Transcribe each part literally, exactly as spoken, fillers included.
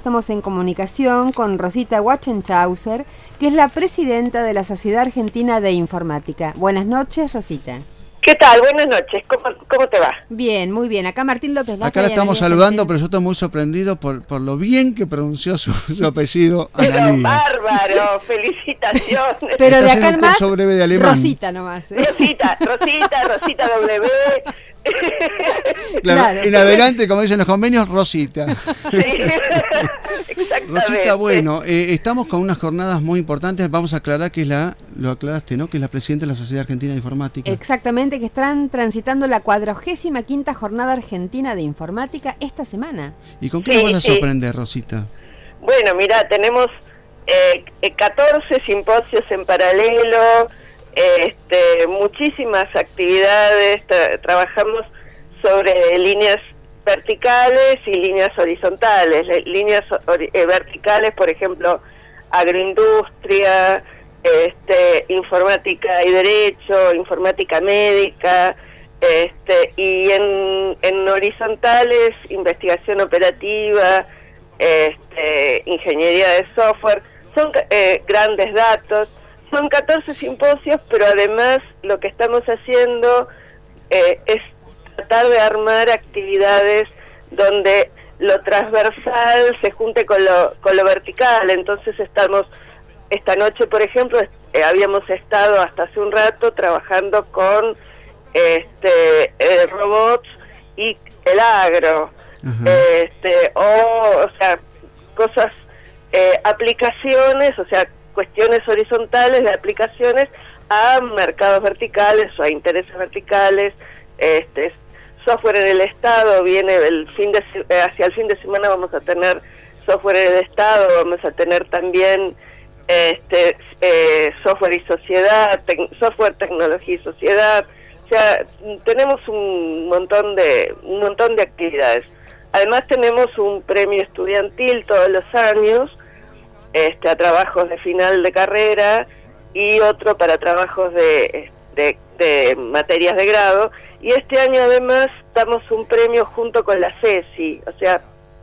estamos en comunicación con Rosita Wachenhauser, que es la presidenta de la Sociedad Argentina de Informática. Buenas noches, Rosita. ¿Qué tal? Buenas noches. ¿Cómo, cómo te va? Bien, muy bien. Acá Martín López. Acá la estamos saludando, pero yo estoy muy sorprendido por, por lo bien que pronunció su, su apellido. Pero Analía. bárbaro, felicitaciones. Pero Está de acá en más, breve de alemán. Rosita nomás. ¿eh? Rosita, Rosita, Rosita W. Claro, Claro. en adelante, como dicen los convenios, Rosita. Sí, exactamente. Rosita, bueno, eh, estamos con unas jornadas muy importantes. Vamos a aclarar que es la, lo aclaraste, ¿no? Que es la presidenta de la Sociedad Argentina de Informática. Exactamente, que están transitando la cuadragésima quinta Jornada Argentina de Informática esta semana. ¿Y con qué Sí, nos vas a sí. sorprender, Rosita? Bueno, mira, tenemos eh, catorce simposios en paralelo, este, muchísimas actividades, tra trabajamos sobre líneas verticales y líneas horizontales. Le líneas eh, verticales, por ejemplo, agroindustria, este, informática y derecho, informática médica, este, y en, en horizontales, investigación operativa, este, ingeniería de software. Son eh, grandes datos. Son catorce simposios, pero además lo que estamos haciendo eh, es tratar de armar actividades donde lo transversal se junte con lo, con lo vertical. Entonces estamos, esta noche por ejemplo, eh, habíamos estado hasta hace un rato trabajando con este eh, robots y el agro, este o, o sea, cosas, eh, aplicaciones, o sea, cuestiones horizontales de aplicaciones a mercados verticales o a intereses verticales. Este software en el Estado viene el fin de hacia el fin de semana, vamos a tener software en el Estado, vamos a tener también este eh, software y sociedad, tec software, tecnología y sociedad. O sea, tenemos un montón de un montón de actividades. Además tenemos un premio estudiantil todos los años, este a trabajos de final de carrera y otro para trabajos de, de, de materias de grado. Y este año además damos un premio junto con la C E S I, o sea,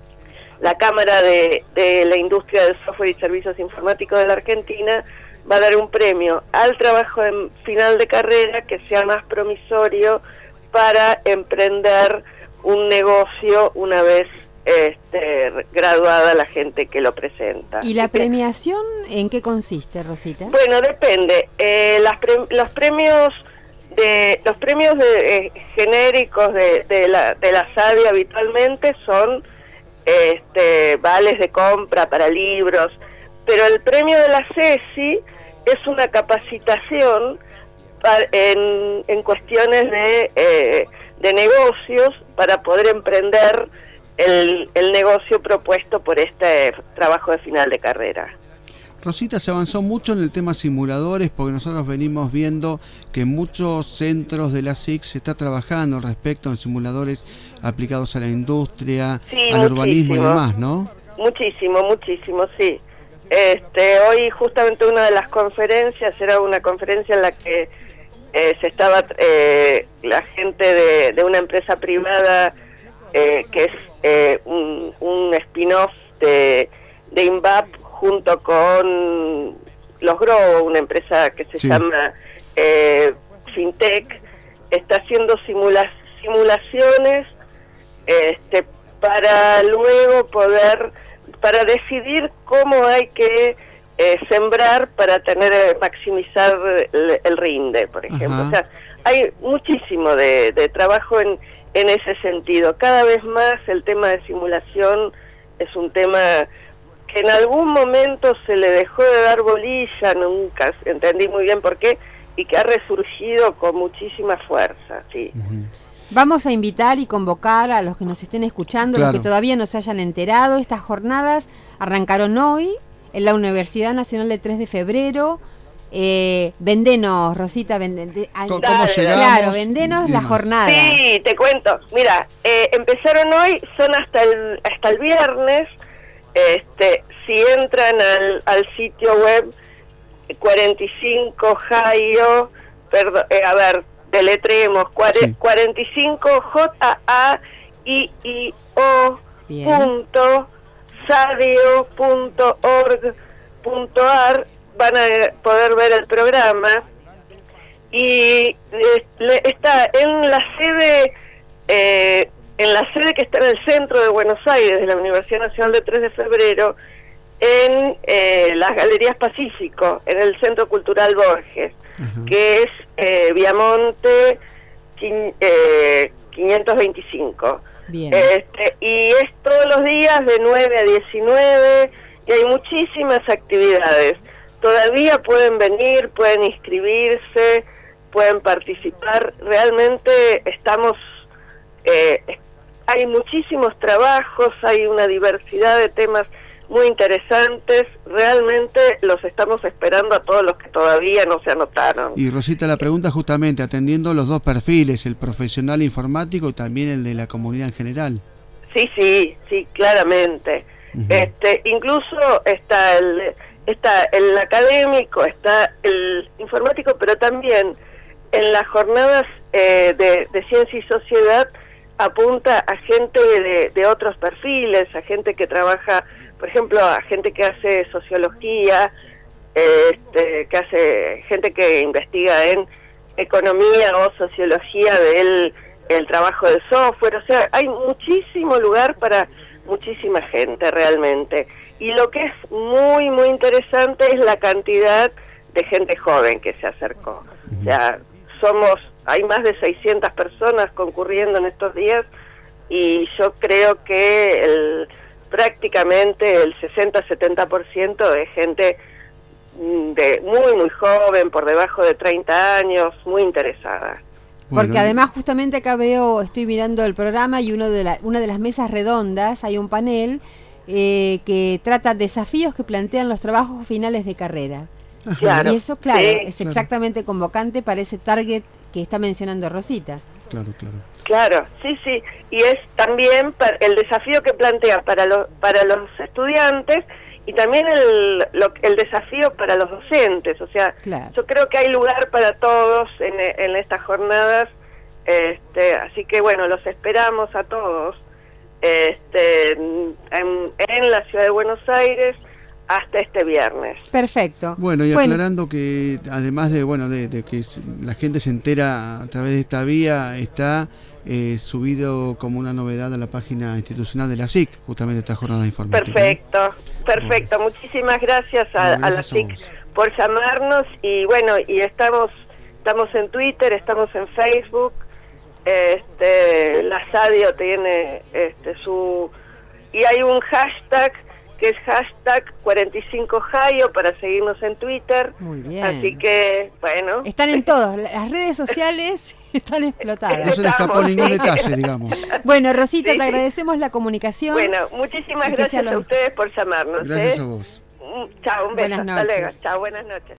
la Cámara de, de la Industria del Software y Servicios Informáticos de la Argentina va a dar un premio al trabajo en final de carrera que sea más promisorio para emprender un negocio una vez este, graduada la gente que lo presenta. ¿Y la premiación en qué consiste, Rosita? Bueno, depende. Eh, las pre los premios de los premios de, eh, genéricos de, de la de la S A D I habitualmente son este, vales de compra para libros, pero el premio de la C E S I es una capacitación para, en, en cuestiones de, eh, de negocios para poder emprender el, el negocio propuesto por este trabajo de final de carrera. Rosita, se avanzó mucho en el tema simuladores porque nosotros venimos viendo que en muchos centros de la S I C se está trabajando al respecto en simuladores aplicados a la industria, Sí, al urbanismo y muchísimo. demás, ¿no? Muchísimo, muchísimo, sí. Este, hoy justamente una de las conferencias era una conferencia en la que eh, se estaba eh, la gente de, de una empresa privada eh, que es eh, un, un spin-off de, de INVAP junto con Los Grobo, una empresa que se Sí. llama eh, FinTech, está haciendo simula simulaciones este, para luego poder, para decidir cómo hay que eh, sembrar para tener eh, maximizar el, el rinde, por ejemplo. Ajá. O sea, hay muchísimo de, de trabajo en, en ese sentido. Cada vez más el tema de simulación es un tema que en algún momento se le dejó de dar bolilla, nunca entendí muy bien por qué, y que ha resurgido con muchísima fuerza, sí. Uh-huh. Vamos a invitar y convocar a los que nos estén escuchando, Claro. los que todavía no se hayan enterado. Estas jornadas arrancaron hoy en la Universidad Nacional del tres de febrero. Eh, vendenos, Rosita, venden, de, ¿Cómo, Dale, cómo dale. llegamos? claro, vendenos y la demás. jornada. Sí, te cuento. Mira, eh, empezaron hoy, son hasta el hasta el viernes. Este, si entran al, al sitio web cuarenta y cinco Jaio, perdón, eh, a ver, deletremos, Sí. cuarenta y cinco J A I I O Bien. punto sadio punto org punto ar van a poder ver el programa. Y eh, está en la sede, eh, en la sede que está en el centro de Buenos Aires, de la Universidad Nacional de tres de febrero, en eh, las Galerías Pacífico, en el Centro Cultural Borges, uh-huh. que es eh, Viamonte eh, quinientos veinticinco. Bien. Este, y es todos los días de nueve a diecinueve, y hay muchísimas actividades. Todavía pueden venir, pueden inscribirse, pueden participar. Realmente estamos, eh, hay muchísimos trabajos, hay una diversidad de temas muy interesantes. Realmente los estamos esperando a todos los que todavía no se anotaron. Y Rosita, la pregunta justamente, atendiendo los dos perfiles, el profesional informático y también el de la comunidad en general. Sí, sí, sí, claramente. Uh-huh. Este, incluso está el, está el académico, está el informático, pero también en las jornadas eh, de, de ciencia y sociedad apunta a gente de, de otros perfiles, a gente que trabaja, por ejemplo, a gente que hace sociología, este, que hace gente que investiga en economía o sociología del el trabajo de software. O sea, hay muchísimo lugar para muchísima gente realmente. Y lo que es muy, muy interesante es la cantidad de gente joven que se acercó. O sea, somos, hay más de seiscientas personas concurriendo en estos días, y yo creo que el, prácticamente el sesenta a setenta por ciento es gente de muy, muy joven, por debajo de treinta años, muy interesada. Porque Bueno, además justamente acá veo, estoy mirando el programa y uno de la, una de las mesas redondas, hay un panel eh, que trata desafíos que plantean los trabajos finales de carrera. Claro, y eso, claro, sí, es claro. exactamente convocante para ese target que está mencionando Rosita. Claro, claro. Claro, sí, sí. Y es también para el desafío que plantea para los, para los estudiantes, y también el, lo, el desafío para los docentes. O sea, Claro. yo creo que hay lugar para todos en, en estas jornadas, este, así que bueno, los esperamos a todos este, en, en la ciudad de Buenos Aires hasta este viernes. Perfecto. Bueno, y Bueno. aclarando que además de bueno de, de que la gente se entera a través de esta vía, está eh, subido como una novedad a la página institucional de la S I C, justamente esta jornada informática. Perfecto, perfecto. Bueno. Muchísimas gracias a, bueno, gracias a la S I C por llamarnos, y bueno, y estamos estamos en Twitter, estamos en Facebook. Este, la Sadio tiene este su, y hay un hashtag que es hashtag cuarenta y cinco Jaio para seguirnos en Twitter. Muy bien. Así que, bueno. Están en todos, las redes sociales están explotadas. No se le escapó Estamos, ningún sí. detalle, digamos. Bueno, Rosita, Sí, te sí. agradecemos la comunicación. Bueno, muchísimas Y que sea gracias lo a mismo. ustedes por llamarnos. Gracias ¿eh? a vos. Chao, un beso. Buenas Hasta luego. noches. Chao, buenas noches.